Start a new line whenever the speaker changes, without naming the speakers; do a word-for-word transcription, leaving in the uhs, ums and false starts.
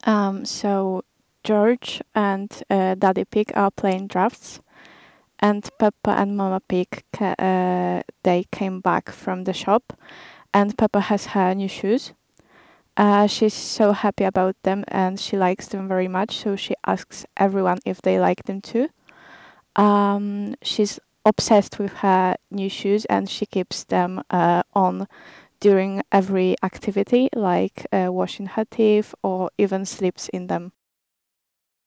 Um, so George and uh, Daddy Pig are playing drafts, and Peppa and Mama Pig ca- uh, they came back from the shop, and Peppa has her new shoes. Uh, she's so happy about them, and she likes them very much. So she asks everyone if they like them too. Um, she's obsessed with her new shoes, and she keeps them uh, on during every activity, like uh, washing her teeth or even sleeps in them.